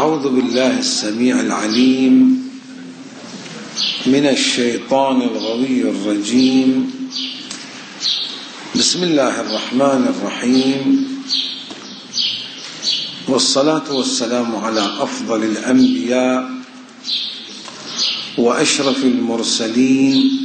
أعوذ بالله السميع العليم من الشيطان الغوي الرجيم. بسم الله الرحمن الرحيم، والصلاة والسلام على أفضل الأنبياء وأشرف المرسلين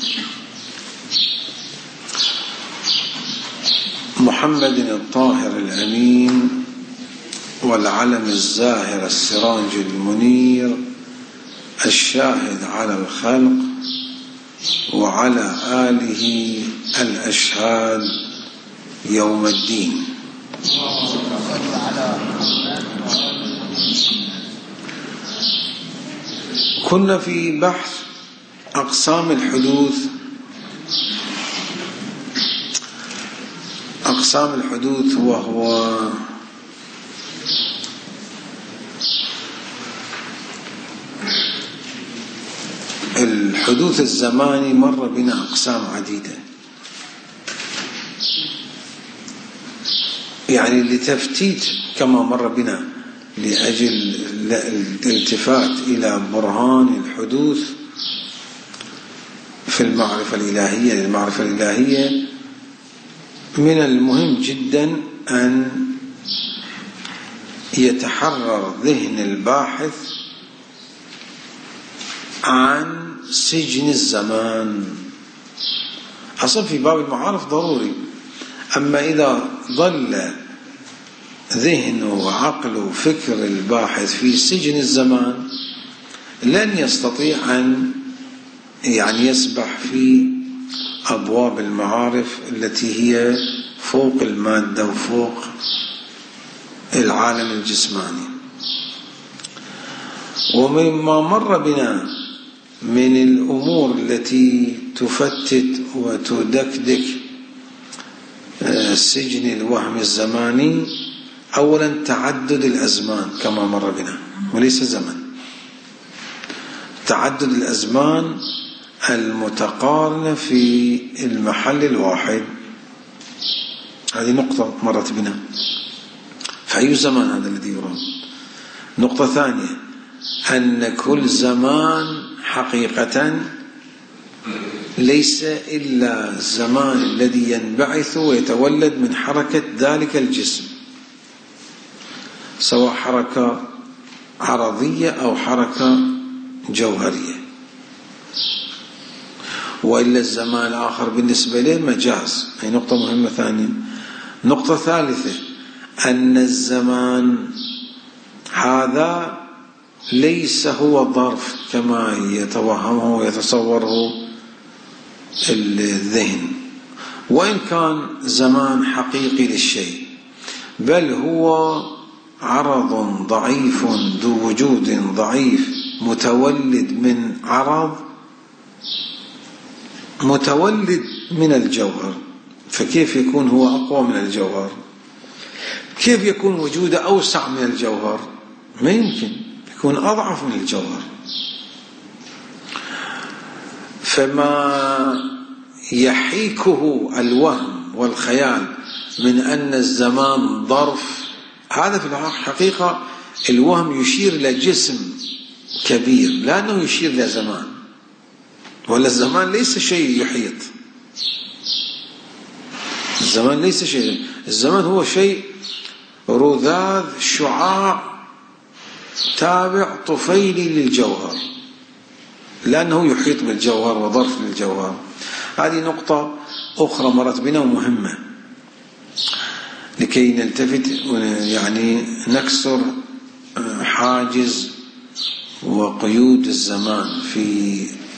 محمد الطاهر الأمين والعلم الزاهر السراج المنير الشاهد على الخلق وعلى آله الأشهاد يوم الدين. كنا في بحث أقسام الحدوث وهو الحدوث الزماني. مر بنا أقسام عديدة، يعني لتفتيت كما مر بنا لأجل الالتفات إلى برهان الحدوث في المعرفة الإلهية. للمعرفة الإلهية من المهم جدا أن يتحرر ذهن الباحث عن سجن الزمان. أصلا في باب المعارف ضروري، أما إذا ظل ذهنه وعقله وفكر الباحث في سجن الزمان لن يستطيع أن يسبح في أبواب المعارف التي هي فوق المادة وفوق العالم الجسماني. ومما مر بنا من الأمور التي تفتت وتدكدك سجن الوهم الزماني، أولا تعدد الأزمان كما مر بنا، وليس زمن، تعدد الأزمان المتقارنة في المحل الواحد. هذه نقطة مرت بنا، فأي زمان هذا الذي يراد. نقطة ثانية، أن كل زمان حقيقة ليس إلا الزمان الذي ينبعث ويتولد من حركة ذلك الجسم، سواء حركة عرضية أو حركة جوهرية، وإلا الزمان الآخر بالنسبة له مجاز. هي نقطة مهمة ثانية. نقطة ثالثة، أن الزمان هذا ليس هو ظرف كما يتوهمه ويتصوره الذهن، وإن كان زمان حقيقي للشيء، بل هو عرض ضعيف ذو وجود ضعيف متولد من عرض متولد من الجوهر. فكيف يكون هو أقوى من الجوهر؟ كيف يكون وجوده أوسع من الجوهر؟ ما يمكن، يكون أضعف من الجوهر. فما يحيكه الوهم والخيال من أن الزمان ظرف، هذا في الحقيقة الوهم يشير إلى جسم كبير لأنه يشير إلى زمان، ولا الزمان ليس شيء يحيط. الزمان ليس شيء، الزمان هو شيء رذاذ شعاع تابع طفيلي للجوهر، لأنه يحيط بالجوهر وظرف للجوهر. هذه نقطة أخرى مرت بنا ومهمة لكي نلتفت نكسر حاجز وقيود الزمان في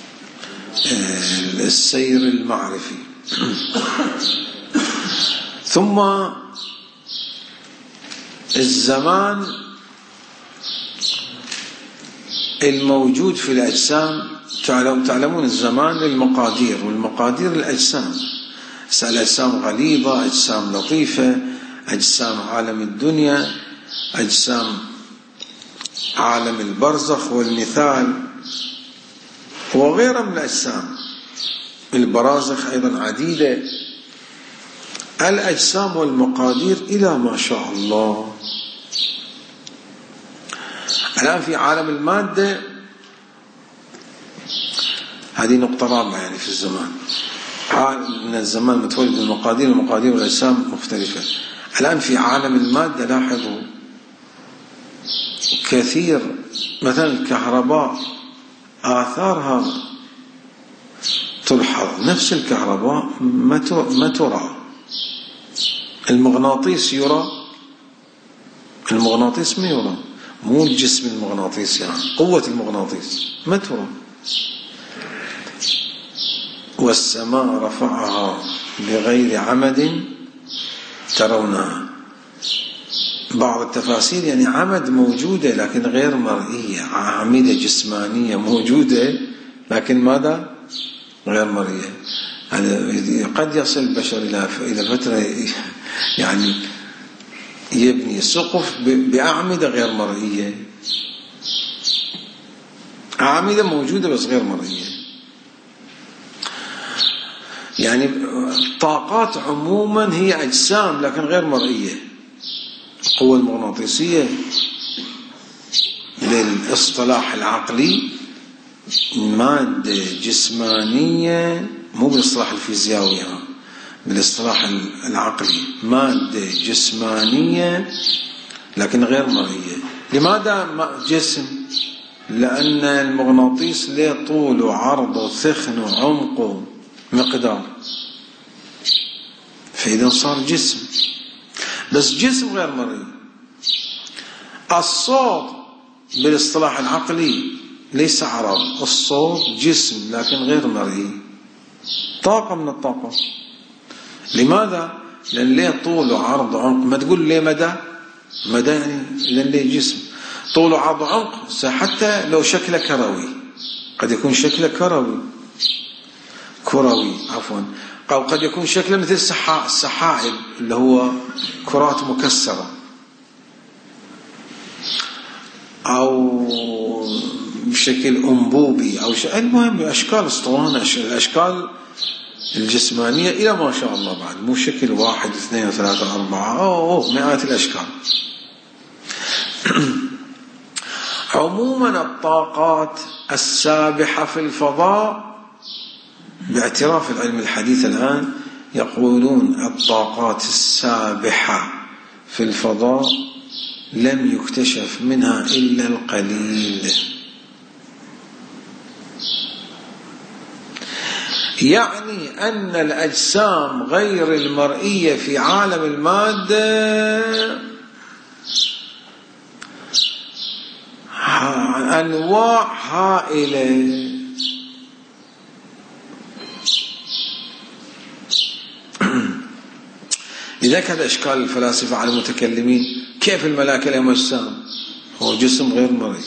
السير المعرفي. ثم الزمان الموجود في الأجسام، تعلمون الزمان للمقادير، والمقادير الأجسام، الأجسام غليظة، أجسام لطيفة، أجسام عالم الدنيا، أجسام عالم البرزخ والمثال، وغيرها من الأجسام. البرازخ أيضا عديدة. الأجسام والمقادير إلى ما شاء الله. الآن في عالم المادة، هذه نقطة رابعة يعني في الزمان، من الزمان متولد من المقادير، المقادير والأجسام مختلفة. الآن في عالم المادة لاحظوا كثير، مثلا الكهرباء آثارها تلحظ، نفس الكهرباء ما ترى. المغناطيس يرى، المغناطيس ما يرى، مو الجسم المغناطيسي يعني قوة المغناطيس ما ترى. والسماء رفعها بغير عمد ترونها. بعض التفاسير يعني عمد موجودة لكن غير مرئية، أعمدة جسمانية موجودة لكن ماذا؟ غير مرئية. يعني قد يصل البشر إلى فترة يعني يبني سقف بأعمدة غير مرئية، أعمدة موجودة بس غير مرئية. يعني الطاقات عموما هي أجسام لكن غير مرئية. القوة المغناطيسية بالاصطلاح العقلي مادة جسمانية، مو بالاصطلاح الفيزيائي، بالاصطلاح العقلي مادة جسمانية لكن غير مرئية. لماذا جسم؟ لأن المغناطيس له طول وعرض وثخن وعمق ومقدار، فإذا صار جسم، بس جسم غير مرئي. الصوت بالاصطلاح العقلي ليس عرض، الصوت جسم لكن غير مرئي، طاقة من الطاقة. لماذا؟ لأن له طول وعرض وعمق. ما تقول ليه مدى يعني لأن له جسم طول وعرض وعمق. حتى لو شكله كروي، قد يكون شكله كروي عفوا، أو قد يكون شكله مثل السحائب اللي هو كرات مكسرة، أو بشكل أنبوبي، أو المهم أشكال اسطوانة، الأشكال الجسمانية إلى ما شاء الله، بعد مو شكل 1 2 3 4 مئات الأشكال. عموما الطاقات السابحة في الفضاء باعتراف العلم الحديث الآن يقولون الطاقات السابحة في الفضاء لم يكتشف منها إلا القليل. يعني أن الأجسام غير المرئية في عالم المادة أنواع هائلة. لذلك هذا إشكال الفلاسفة على المتكلمين، كيف الملائكة لهم أجسام؟ هو جسم غير مرئي.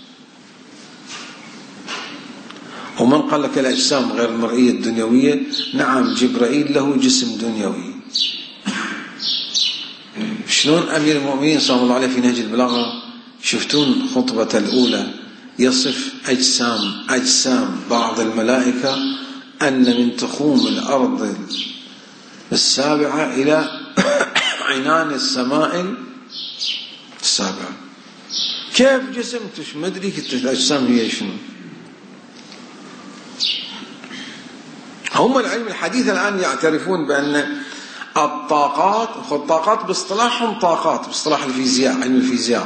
ومن قال لك الأجسام غير المرئية الدنيوية؟ نعم، جبرائيل له جسم دنيوي. شلون أمير المؤمنين صلى الله عليه في نهج البلاغة، شفتون خطبة الأولى يصف أجسام بعض الملائكة أن من تخوم الأرض السابعة إلى عنان السماء السابعة. كيف جسم ما أدري الأجسام هي شنو. هم العلم الحديث الآن يعترفون بأن الطاقات باصطلاحهم طاقات، باصطلاح الفيزياء، علم الفيزياء،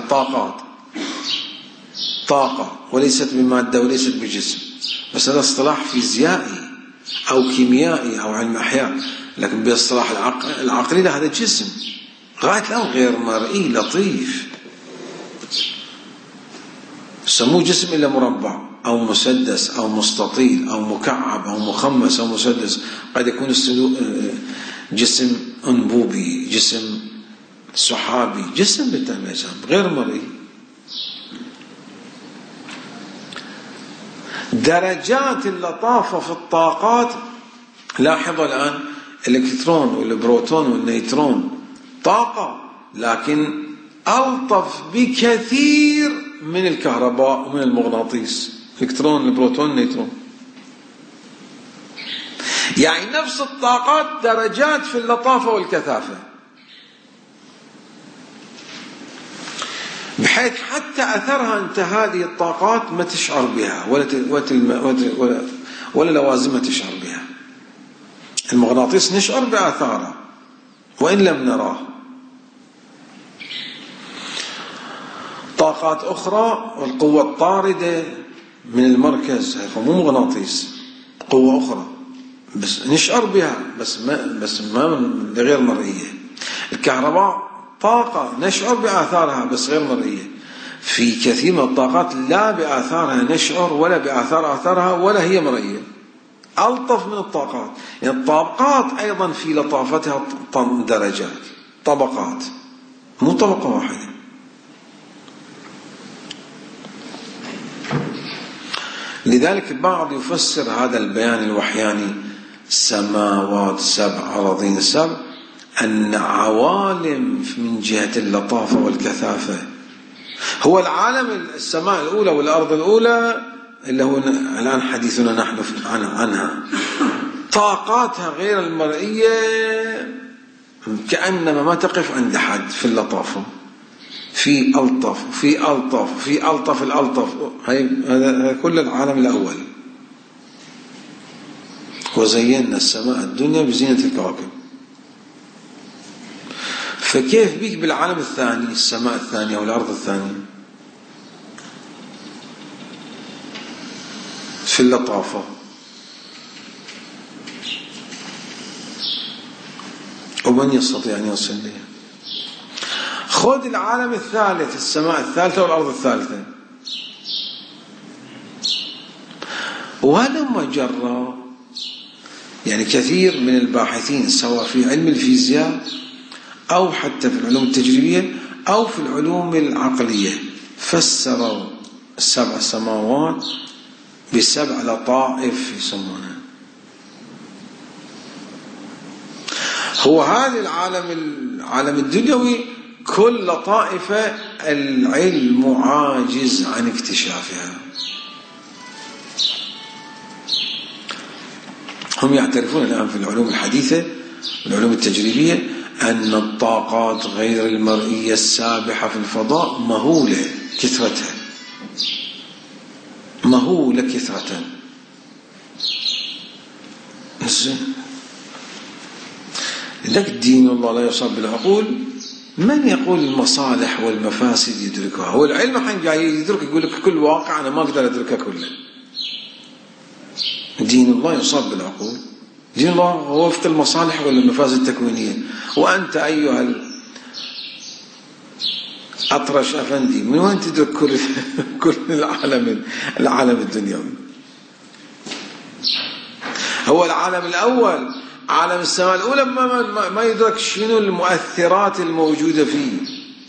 طاقة وليست بمادة وليست بجسم، بس هذا اصطلاح فيزيائي أو كيميائي أو علم أحياء. لكن باصطلاح العقلي هذا جسم غاية الآن غير مرئي لطيف، سموه جسم إلا مربع أو مسدس أو مستطيل أو مكعب أو مخمس أو مسدس. قد يكون جسم أنبوبي، جسم سحابي، جسم بالتمام غير مرئي. درجات اللطافة في الطاقات، لاحظوا الآن الإلكترون والبروتون والنيترون طاقة، لكن ألطف بكثير من الكهرباء ومن المغناطيس. الإلكترون، البروتون، النيترون، يعني نفس الطاقات درجات في اللطافة والكثافة. بحيث حتى أثرها أنت هذه الطاقات ما تشعر بها ولا لوازمها تشعر بها. المغناطيس نشعر بآثاره وإن لم نراه. طاقات أخرى والقوة الطاردة من المركز، مو مغناطيس، قوة أخرى بس نشعر بها بس ما غير مرئية. الكهرباء طاقة نشعر بآثارها بس غير مرئية. في كثير من الطاقات لا بآثارها نشعر ولا بآثار آثارها ولا هي مرئية. ألطف من الطاقات، يعني الطاقات أيضا في لطافتها درجات، طبقات، مو طبقة واحدة. لذلك البعض يفسر هذا البيان الوحياني سماوات سبع أراضين سبع أن عوالم من جهة اللطافة والكثافة. هو العالم السماء الأولى والأرض الأولى اللي هو الآن حديثنا نحن عنها، طاقاتها غير المرئية كأنما ما تقف عند حد في اللطافة، في ألطف في ألطف في ألطف الألطف. هذا كل العالم الأول. وزينا السماء الدنيا بزينة الكواكب. فكيف بيك بالعالم الثاني، السماء الثانية والأرض الثانية في اللطافة؟ ومن يستطيع أن يصل لها؟ خذ العالم الثالث، السماء الثالثة والأرض الثالثة، وهلم جرى. يعني كثير من الباحثين سواء في علم الفيزياء أو حتى في العلوم التجريبية أو في العلوم العقلية فسروا السبع سماوات بسبع لطائف يسمونها. هو هذا العالم الدنيوي كل لطائفة العلم عاجز عن اكتشافها. هم يعترفون الآن في العلوم الحديثة والعلوم التجريبية أن الطاقات غير المرئية السابحة في الفضاء مهولة كثرتها، مهولة كثرة. لذلك دين الله لا يصاب بالعقول. من يقول المصالح والمفاسد يدركها؟ هو العلم حين جاي يدرك يقول لك كل واقع أنا ما أقدر أدركه كله. دين الله يصاب بالعقول. دين الله هو وفق المصالح والمفاسد التكوينية. وأنت أيها الأطرش أفندي من وين تدرك كل العالم الدنيوي؟ هو العالم الأول عالم السماء الأولى ما يدرك شنو المؤثرات الموجودة فيه،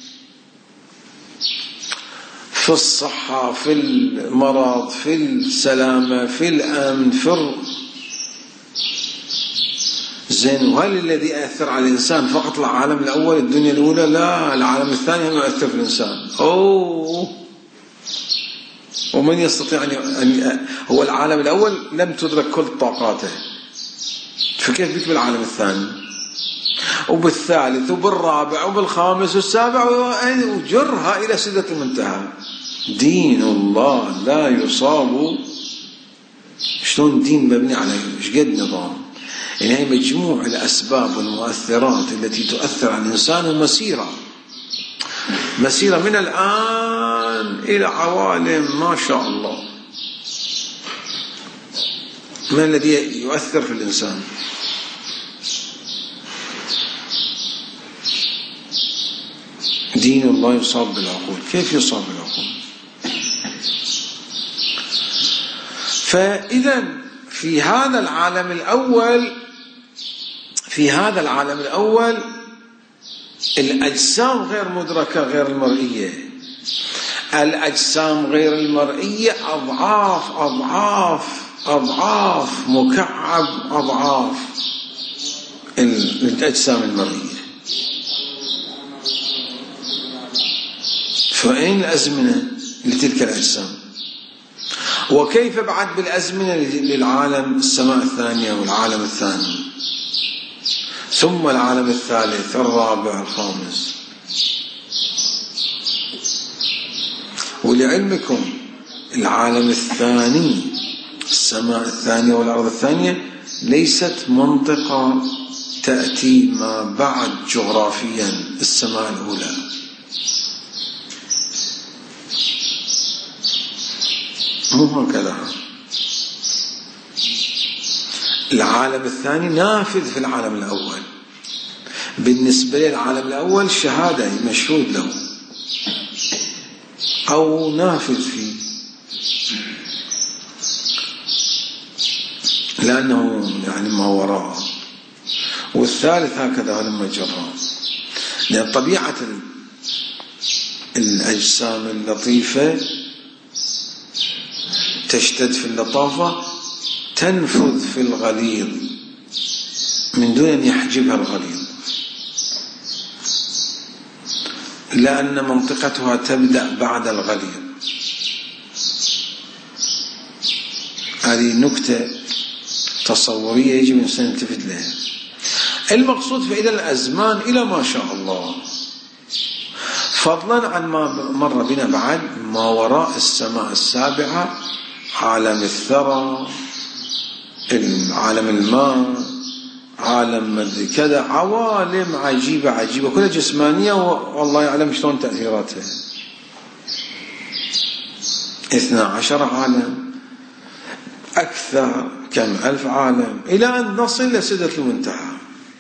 في الصحة، في المرض، في السلامة، في الأمن، في زين. وهل الذي يأثر على الإنسان فقط العالم الأول الدنيا الأولى؟ لا، العالم الثاني هم يؤثر في الإنسان. ومن يستطيع أن هو العالم الأول لم تدرك كل طاقاته، فكيف بك بالعالم الثاني وبالثالث وبالرابع وبالخامس والسابع وجرها إلى سدة المنتهى؟ دين الله لا يصاب. شلون دين مبني على ايش قد نظام؟ يعني هي مجموع الأسباب والمؤثرات التي تؤثر على الإنسان، ومسيرة من الآن إلى عوالم ما شاء الله. ما الذي يؤثر في الإنسان؟ دين الله يصاب بالعقول. كيف يصاب بالعقول؟ فإذا في هذا العالم الأول الأجسام غير مدركة غير المرئية. الأجسام غير المرئية أضعاف مكعب أضعاف الأجسام المرئية. فأين الأزمنة لتلك الأجسام؟ وكيف بعد بالأزمنة للعالم السماء الثانية والعالم الثاني ثم العالم الثالث الرابع الخامس؟ ولعلمكم العالم الثاني، السماء الثانية والأرض الثانية، ليست منطقة تأتي ما بعد جغرافيا السماء الأولى. مو هكذا. العالم الثاني نافذ في العالم الأول. بالنسبة للعالم الأول شهادة، مشهود له أو نافذ فيه، لأنه يعني ما وراءه. والثالث هكذا لما جرى، لأن طبيعة الأجسام اللطيفة تشتد في اللطافة، تنفذ في الغليظ من دون أن يحجبها الغليظ، لأن منطقتها تبدأ بعد الغليظ. هذه نكتة تصورية يجب أن نلتفت لها. المقصود فإذا الأزمان إلى ما شاء الله، فضلا عن ما مر بنا بعد ما وراء السماء السابعة، عالم الثرى، عالم الماء، عالم كذا، عوالم عجيبة عجيبة كلها جسمانية، والله يعلم شلون تأثيراتها. 12 عالم، أكثر، كم 1000 عالم، إلى أن نصل لسدة المنتهى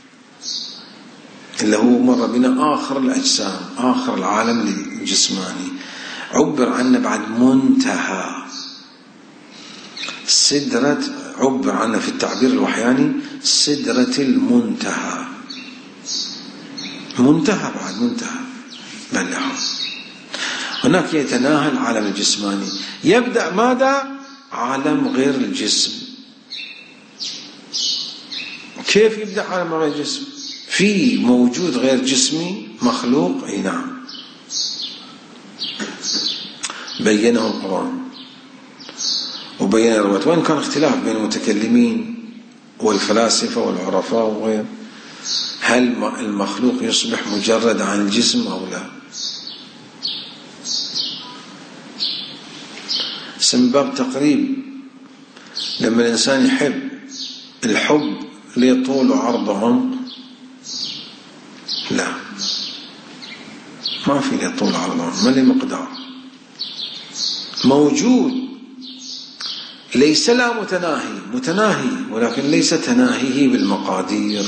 اللي هو مر بنا آخر الأجسام، آخر العالم الجسماني، عبر عنه بعد منتهى سدرة، عبر عنه في التعبير الوحياني سدرة المنتهى، منتهى بعد منتهى بلغ. هناك يتناهى العالم الجسماني، يبدأ ماذا؟ عالم غير الجسم. كيف يبدأ عالم غير الجسم؟ في موجود غير جسمي مخلوق، اي نعم، بينه القرآن وبين الروايات، وإن كان اختلاف بين المتكلمين والفلاسفة والعرفاء وغير، هل المخلوق يصبح مجرد عن الجسم أو لا؟ من باب تقريب، لما الإنسان يحب، الحب ليه طول وعرض وعمق؟ لا، ما في ليه طول وعرض وعمق، ما ليه مقدار، موجود، ليس لا متناهي، ولكن ليس تناهيه بالمقادير.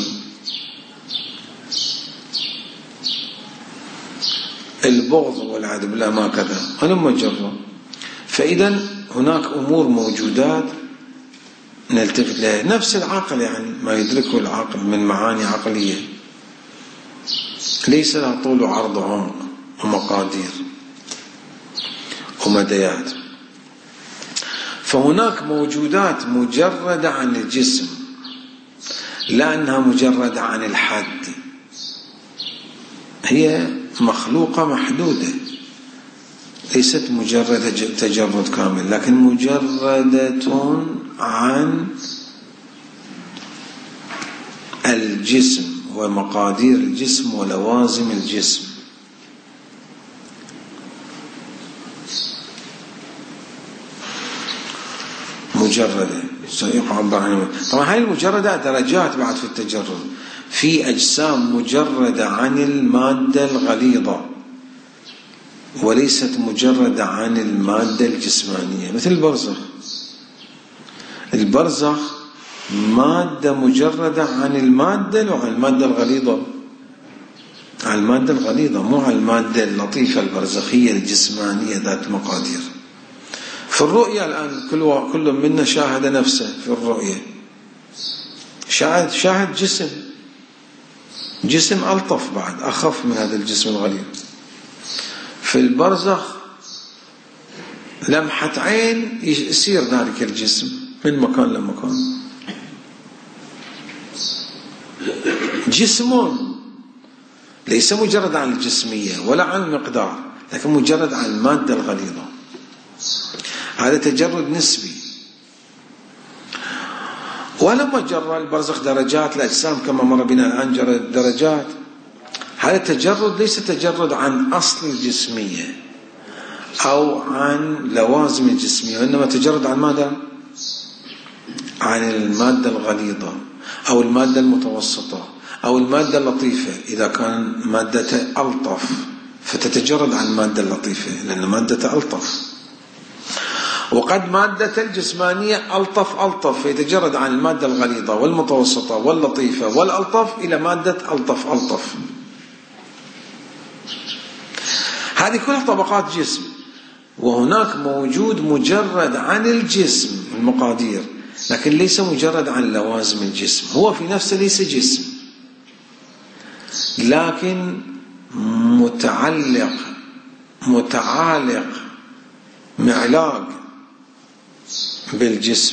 البغض والعياذ بالله ما كذا، أنا مجرد. فإذا هناك أمور موجودات نلتفت لها، نفس العقل، يعني ما يدركه العقل من معاني عقلية ليس لها طول وعرض وعمق ومقادير ومديات. فهناك موجودات مجردة عن الجسم، لا أنها مجردة عن الحد، هي مخلوقة محدودة، ليست مجرد تجرد كامل، لكن مجردة عن الجسم ومقادير الجسم ولوازم الجسم. مجردة سيعبر عنه. طبعا هاي المجردة درجات بعد في التجرد، في أجسام مجردة عن المادة الغليظة وليست مجردة عن المادة الجسمانية، مثل البرزخ. البرزخ مادة مجردة عن المادة وعن المادة الغليظة، عن المادة الغليظة، مو عن المادة اللطيفة البرزخية الجسمانية ذات مقادير. في الرؤية الآن كل منا شاهد نفسه في الرؤية، شاهد جسم ألطف بعد، أخف من هذا الجسم الغليظ. في البرزخ لمحة عين يسير ذلك الجسم من مكان لمكان، جسم ليس مجرد عن الجسمية ولا عن المقدار، لكن مجرد عن المادة الغليظة. هذا تجرد نسبي. ولما جرى البرزخ درجات الأجسام كما مر بنا الآن، جرى درجات. هذا التجرد ليس تجرد عن أصل الجسمية، أو عن لوازم الجسمية، وإنما تجرد عن ماذا؟ عن المادة الغليظة أو المادة المتوسطة أو المادة اللطيفة. إذا كان مادته ألطف فتتجرد عن المادة اللطيفة لأن مادته ألطف، وقد مادة الجسمانية ألطف فيتجرد عن المادة الغليظة والمتوسطة واللطيفة والألطف إلى مادة ألطف. هذه كلها طبقات جسم. وهناك موجود مجرد عن الجسم المقادير، لكن ليس مجرد عن لوازم الجسم. هو في نفسه ليس جسم، لكن متعالق معلاق بالجسم،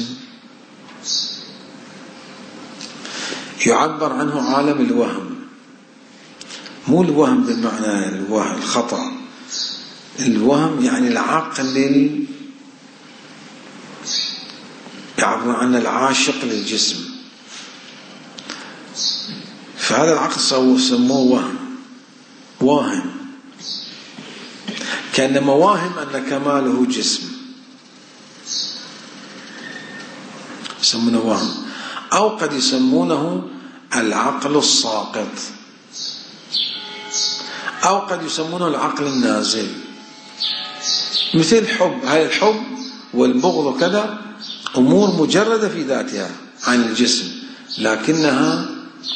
يعبر عنه عالم الوهم. مو الوهم بالمعنى الخطأ، الوهم يعني العقل يعبر عن العاشق للجسم، فهذا العقل سموه واهم، كأنما واهم أن كماله جسم، يسمونه وهم. أو قد يسمونه العقل الساقط، أو قد يسمونه العقل النازل، مثل الحب. هاي الحب والبغض وكذا أمور مجردة في ذاتها عن الجسم، لكنها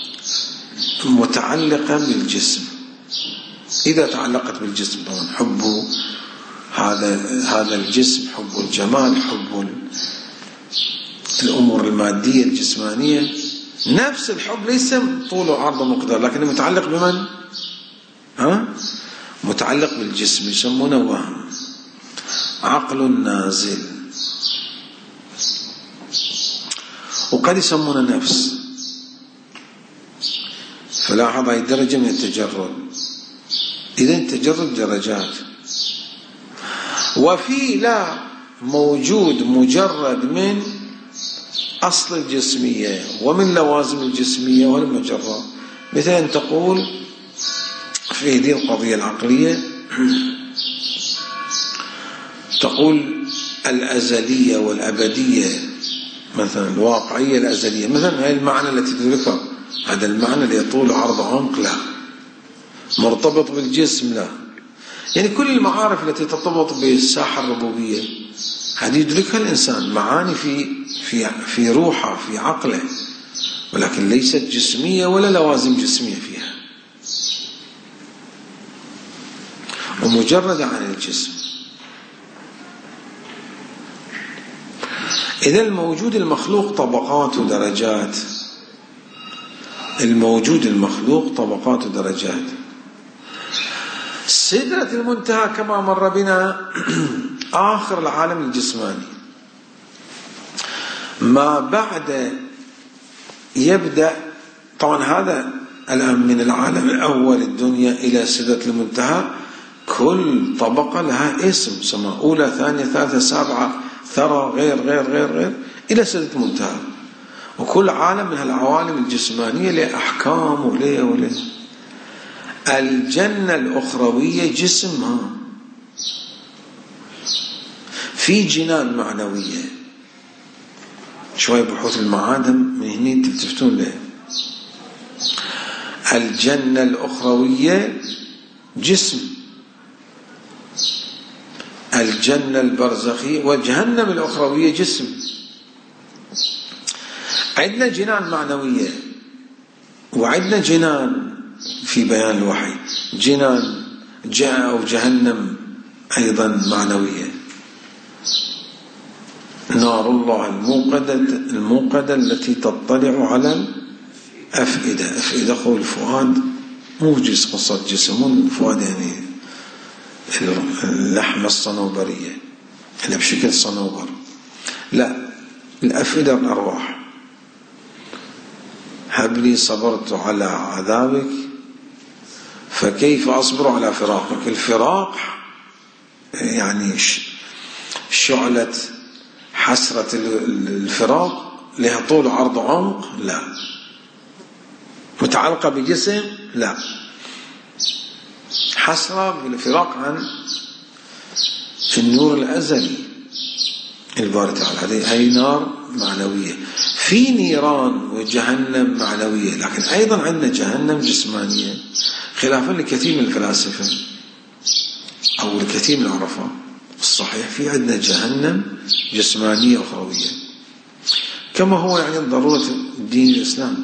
متعلقة بالجسم. إذا تعلقت بالجسم طبعا حب هذا الجسم، حب الجمال، حب الأمور المادية الجسمانية، نفس الحب ليس طول وعرض ومقدار، لكنه متعلق بمن؟ متعلق بالجسم، يسمونه وهم، عقل نازل. وقد يسمونه نفس. فلاحظ هذه درجة من التجرد. إذا التجرد درجات. وفي لا موجود مجرد من أصل الجسمية ومن لوازم الجسمية والمجرد، مثل أن تقول في هذه القضية العقلية، تقول الأزلية والأبدية، مثلا الواقعية الأزلية، مثلا هذه المعنى التي تدركها، هذا المعنى اللي يطول عرض عمق، لا. مرتبط بالجسم، لا. يعني كل المعارف التي ترتبط بالساحة الربوبية هذه يدركها الإنسان، معاني في روحه، في عقله، ولكن ليست جسمية ولا لوازم جسمية فيها، ومجردة عن الجسم. إذا الموجود المخلوق طبقات ودرجات، الموجود المخلوق طبقات ودرجات. سدرة المنتهى كما مر بنا آخر العالم الجسماني، ما بعد يبدأ طبعا هذا الآن من العالم الأول الدنيا إلى سدرة المنتهى، كل طبقة لها اسم، سماء أولى ثانية ثالثة سابعة ثرى غير غير غير غير إلى سدرة المنتهى. وكل عالم من هالعوالم الجسمانية له أحكام وليه. الجنة الأخروية جسمها في جنان معنوية، شوي بحوث المعادن من هنا تلتفتون له. الجنة الأخروية جسم، الجنة البرزخية والجهنم الأخروية جسم. عندنا جنان معنوية وعندنا جنان في بيان الوحي، جنان أو جهنم أيضا معنوية. نار الله الموقدة التي تطلع على الأفئدة. أفئدة هو الفؤاد، مو جسم قصة جسم، مو الفؤاد يعني اللحمة الصنوبرية اللي بشكل صنوبر، لا، الأفئدة الأرواح. هب لي صبرت على عذابك فكيف أصبر على فراقك. الفراق يعني شعلة حسرة الفراق لها طول عرض عمق، لا. متعلقة بجسم، لا. حسرة بالفراق عن النور الأزلي الباري تعالى، هذه نار معنوية. في نيران وجهنم معنوية، لكن أيضا عندنا جهنم جسمانية، خلافا لكثير من الفلاسفة أو الكثير من العرفاء. الصحيح في عندنا جهنم جسمانية أخروية، كما هو يعني ضرورة دين الإسلام.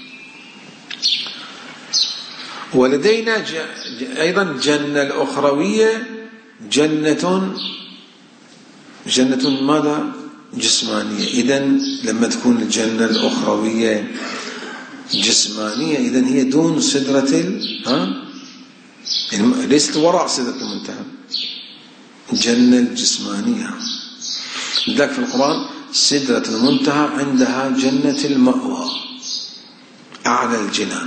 ولدينا أيضا جنة الأخروية، جنة ماذا؟ جسمانية. إذن لما تكون الجنة الأخروية جسمانية، إذن هي دون سدرة ليست وراء سدرة المنتهى، الجنة الجسمانية. لذلك في القرآن سدرة المنتهى عندها جنة المأوى، أعلى الجنان.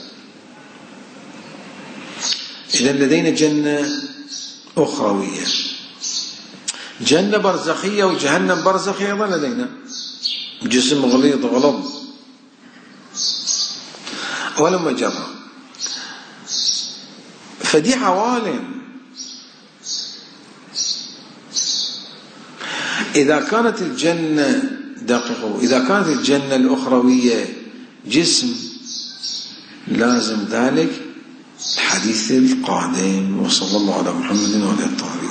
إذن لدينا جنة أخروية، جنة برزخية وجهنم برزخي أيضا لدينا، جسم غليظ غلظ ولما جرى. فدي عوالم. إذا كانت الجنة دقيقة، إذا كانت الجنة الأخروية جسم، لازم ذلك الحديث القادم. وصلى الله على محمد وعلى آله الطاهرين.